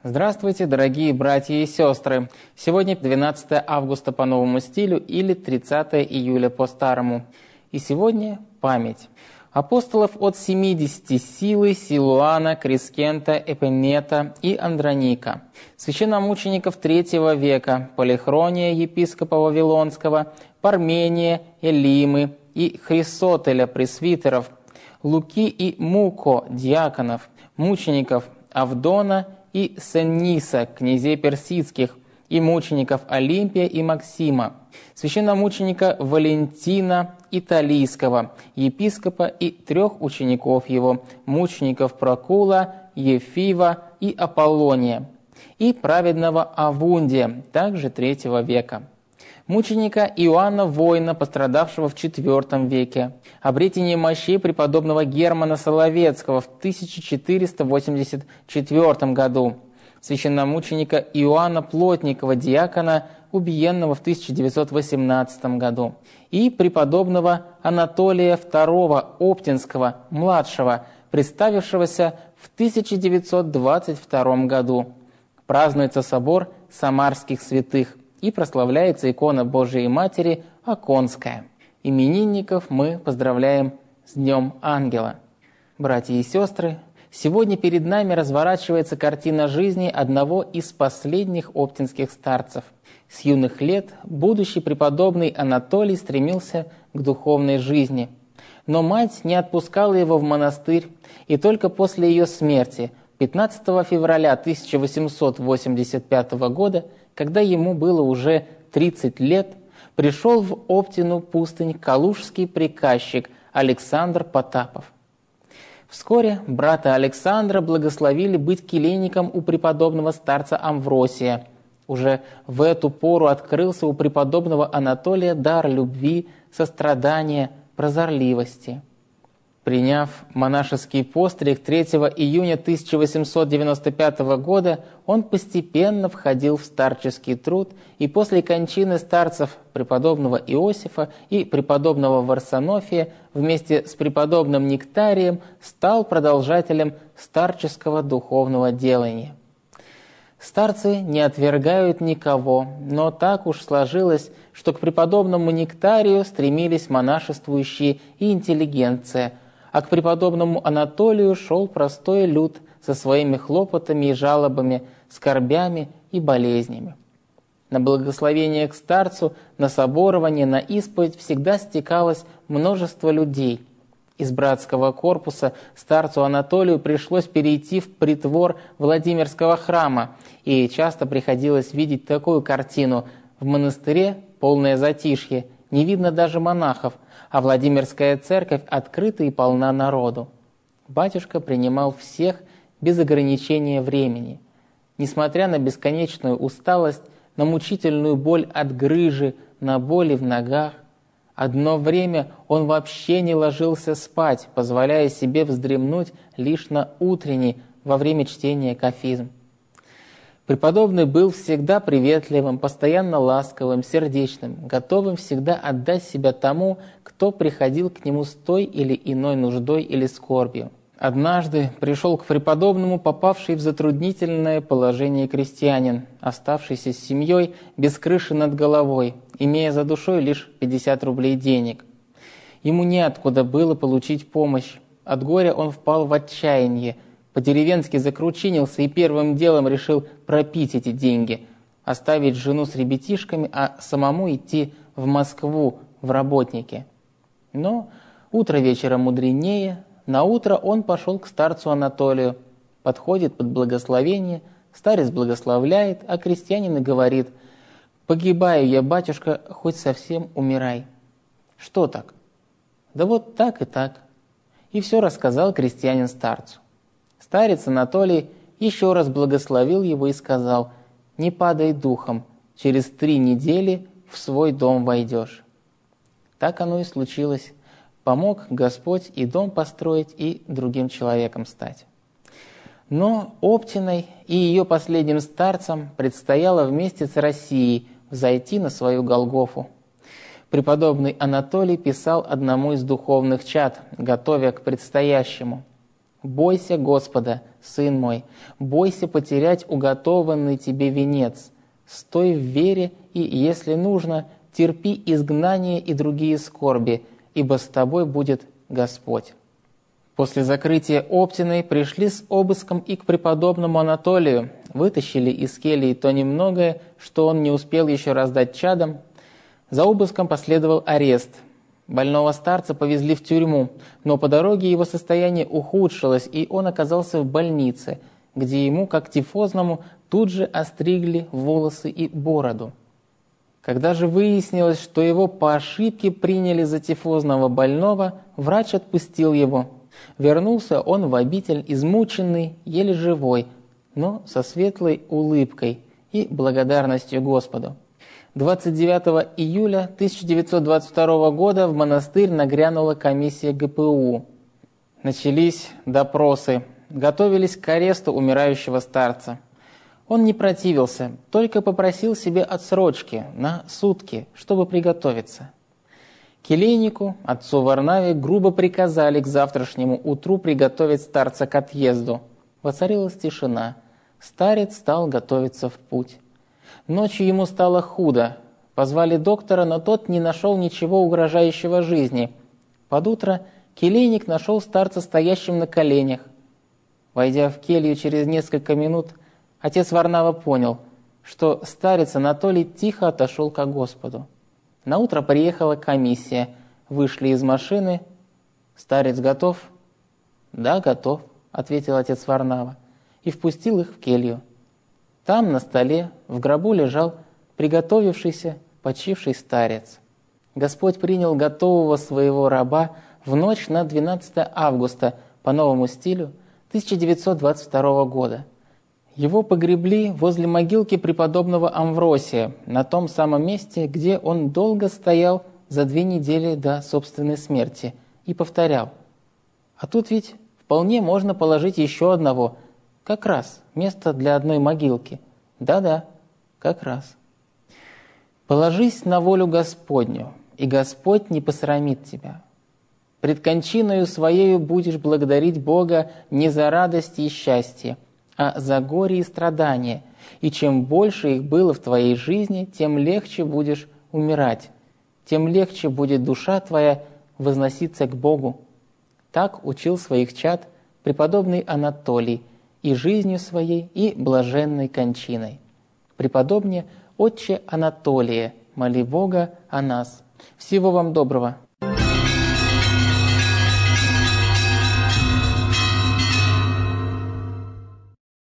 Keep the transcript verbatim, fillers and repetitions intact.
Здравствуйте, дорогие братья и сестры! Сегодня двенадцатое августа по новому стилю или тридцатое июля по старому. И сегодня память апостолов от семидесяти Силы, Силуана, Крискента, Эпенета и Андроника, священномучеников третьего века, Полихрония, епископа Вавилонского, Пармения, Элимы и Хрисотеля, пресвитеров, Луки и Муко, диаконов, мучеников Авдона и Сенниса, князей персидских, и мучеников Олимпия и Максима, священномученика Валентина Италийского, епископа и трех учеников его, мучеников Прокула, Ефива и Аполлония, и праведного Авундия, также третьего века, мученика Иоанна Воина, пострадавшего в четвертом веке, обретение мощей преподобного Германа Соловецкого в тысяча четыреста восемьдесят четвёртом году, священномученика Иоанна Плотникова, диакона, убиенного в тысяча девятьсот восемнадцатом году, и преподобного Анатолия второго Оптинского, младшего, представившегося в тысяча девятьсот двадцать втором году. Празднуется собор самарских святых и прославляется икона Божией Матери Оконская. Именинников мы поздравляем с Днем Ангела. Братья и сестры, сегодня перед нами разворачивается картина жизни одного из последних оптинских старцев. С юных лет будущий преподобный Анатолий стремился к духовной жизни. Но мать не отпускала его в монастырь, и только после ее смерти, пятнадцатого февраля тысяча восемьсот восемьдесят пятого года, когда ему было уже тридцать лет, пришел в Оптину пустынь калужский приказчик Александр Потапов. Вскоре брата Александра благословили быть келейником у преподобного старца Амвросия. Уже в эту пору открылся у преподобного Анатолия дар любви, сострадания, прозорливости. Приняв монашеский постриг третьего июня тысяча восемьсот девяносто пятого года, он постепенно входил в старческий труд и после кончины старцев преподобного Иосифа и преподобного Варсонофия вместе с преподобным Нектарием стал продолжателем старческого духовного делания. Старцы не отвергают никого, но так уж сложилось, что к преподобному Нектарию стремились монашествующие и интеллигенция, а к преподобному Анатолию шел простой люд со своими хлопотами и жалобами, скорбями и болезнями. На благословение к старцу, на соборование, на исповедь всегда стекалось множество людей. Из братского корпуса старцу Анатолию пришлось перейти в притвор Владимирского храма, и часто приходилось видеть такую картину: в монастыре полное затишье, не видно даже монахов, а Владимирская церковь открыта и полна народу. Батюшка принимал всех без ограничения времени. Несмотря на бесконечную усталость, на мучительную боль от грыжи, на боли в ногах, одно время он вообще не ложился спать, позволяя себе вздремнуть лишь на утренней во время чтения кафизм. Преподобный был всегда приветливым, постоянно ласковым, сердечным, готовым всегда отдать себя тому, кто приходил к нему с той или иной нуждой или скорбью. Однажды пришел к преподобному попавший в затруднительное положение крестьянин, оставшийся с семьей без крыши над головой, имея за душой лишь пятьдесят рублей денег. Ему неоткуда было получить помощь. От горя он впал в отчаяние, по-деревенски закручинился и первым делом решил пропить эти деньги, оставить жену с ребятишками, а самому идти в Москву в работники. Но утро вечера мудренее. Наутро он пошел к старцу Анатолию, подходит под благословение, старец благословляет, а крестьянин и говорит: «Погибаю я, батюшка, хоть совсем умирай». «Что так?» «Да вот так и так». И все рассказал крестьянин старцу. Старец Анатолий еще раз благословил его и сказал: «Не падай духом, через три недели в свой дом войдешь». Так оно и случилось. Помог Господь и дом построить, и другим человеком стать. Но Оптиной и ее последним старцам предстояло вместе с Россией взойти на свою Голгофу. Преподобный Анатолий писал одному из духовных чад, готовя к предстоящему: Бойся Господа, сын мой, бойся потерять уготованный тебе венец. Стой в вере и, если нужно, терпи изгнание и другие скорби, ибо с тобой будет Господь». После закрытия Оптиной пришли с обыском и к преподобному Анатолию, вытащили из кельи то немногое, что он не успел еще раздать чадам. За обыском последовал арест. Больного старца повезли в тюрьму, но по дороге его состояние ухудшилось, и он оказался в больнице, где ему, как тифозному, тут же остригли волосы и бороду. Когда же выяснилось, что его по ошибке приняли за тифозного больного, врач отпустил его. Вернулся он в обитель измученный, еле живой, но со светлой улыбкой и благодарностью Господу. двадцать девятого июля тысяча девятьсот двадцать второго года в монастырь нагрянула комиссия гэ пэ у. Начались допросы, готовились к аресту умирающего старца. Он не противился, только попросил себе отсрочки на сутки, чтобы приготовиться. Келейнику, отцу Варнаве, грубо приказали к завтрашнему утру приготовить старца к отъезду. Воцарилась тишина. Старец стал готовиться в путь. Ночью ему стало худо. Позвали доктора, но тот не нашел ничего угрожающего жизни. Под утро келейник нашел старца стоящим на коленях. Войдя в келью через несколько минут, отец Варнава понял, что старец Анатолий тихо отошел ко Господу. Наутро приехала комиссия, вышли из машины. «Старец готов?» «Да, готов», — ответил отец Варнава, и впустил их в келью. Там на столе в гробу лежал приготовившийся, почивший старец. Господь принял готового своего раба в ночь на двенадцатое августа по новому стилю тысяча девятьсот двадцать второго года. Его погребли возле могилки преподобного Амвросия, на том самом месте, где он долго стоял за две недели до собственной смерти, и повторял: «А тут ведь вполне можно положить еще одного, как раз место для одной могилки. Да-да, как раз». «Положись на волю Господню, и Господь не посрамит тебя. Пред кончиною своею будешь благодарить Бога не за радость и счастье, а за горе и страдания, и чем больше их было в твоей жизни, тем легче будешь умирать, тем легче будет душа твоя возноситься к Богу». Так учил своих чад преподобный Анатолий и жизнью своей, и блаженной кончиной. Преподобне отче Анатолие, моли Бога о нас. Всего вам доброго.